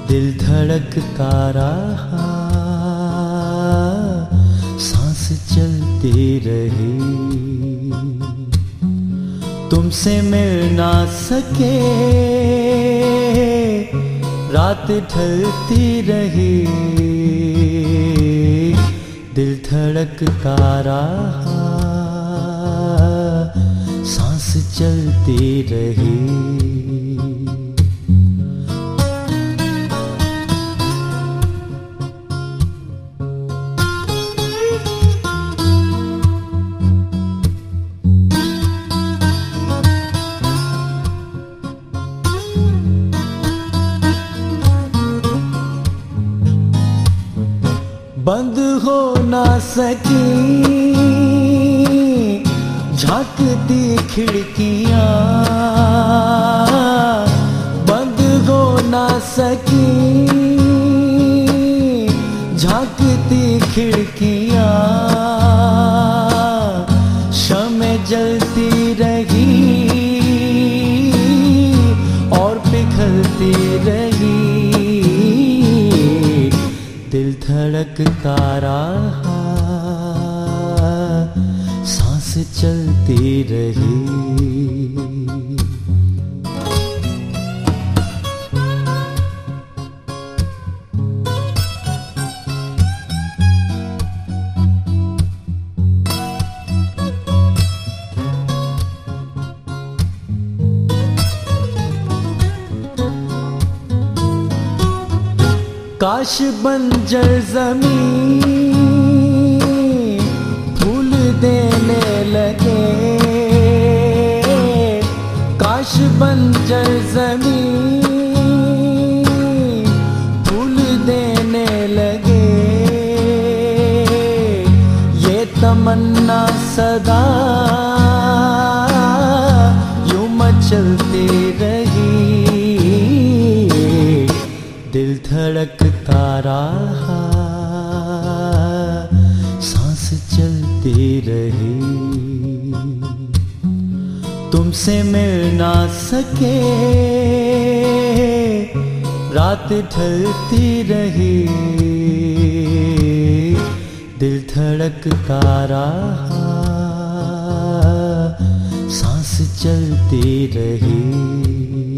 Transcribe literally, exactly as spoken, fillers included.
दिल धड़कता रहा, सांस चलती रही, तुमसे मिल ना सके, रात ढलती रही, दिल धड़कता रहा, सांस चलती रही। बंद हो ना सकी झांकती खिड़कियां, बंद हो ना सकी झांकती खिड़कियां, शमें जलती रही और पिघलती रही, दिल धड़कता रहा, सांस चलती रही। काश बंजर ज़मीं फूल देने लगे, काश बंजर ज़मीं फूल देने लगे, ये तमन्ना सदा यूं मचलती रही, दिल धड़कता रहा, सांस चलती रही, तुमसे मिल ना सके, रात ढलती रही, दिल धड़कता रहा, सांस चलती रही।